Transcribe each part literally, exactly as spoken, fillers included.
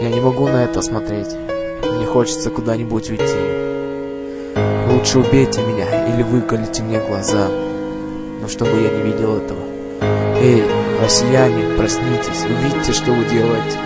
Я не могу на это смотреть. Мне хочется куда-нибудь уйти. Лучше убейте меня или выколите мне глаза, но чтобы я не видел этого. Эй, россияне, проснитесь, увидите, что вы делаете.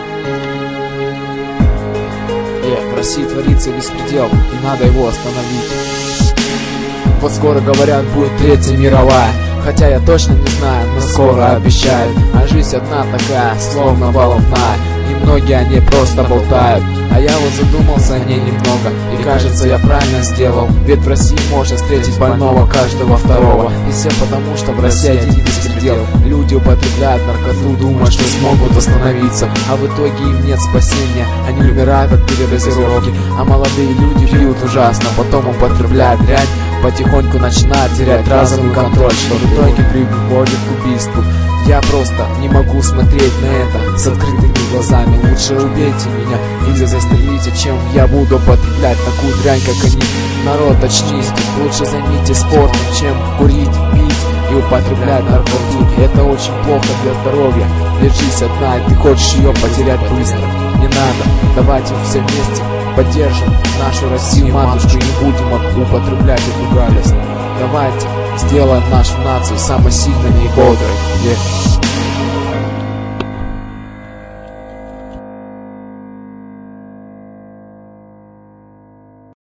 Э, в России творится беспредел, и надо его остановить. Вот скоро, говорят, будет Третья мировая, хотя я точно не знаю, но скоро обещают. А жизнь одна такая, словно волна, и многие о ней просто болтают. А я вот задумался о ней немного, и кажется, я правильно сделал. Ведь в России можно встретить больного каждого второго. И все потому, что в России один беспредел. Люди употребляют наркоту, думая, что смогут остановиться, а в итоге им нет спасения. Они умирают от передозировки, а молодые люди пьют ужасно, потом употребляют дрянь, потихоньку начинают терять разум и контроль, что в итоге приводит к убийству. Я просто не могу смотреть на это с открытыми глазами. Лучше убейте меня или застрелите, чем я буду употреблять такую дрянь, как они. Народ, очнись, лучше займитесь спортом, чем курить, пить и употреблять наркоту. Это очень плохо для здоровья. Ведь жизнь одна, и ты хочешь ее потерять быстро. Не надо, давайте все вместе поддержим нашу Россию, матушку, и не будем употреблять эту гадость. Давайте сделаем нашу нацию самой сильной и бодрой. Yeah.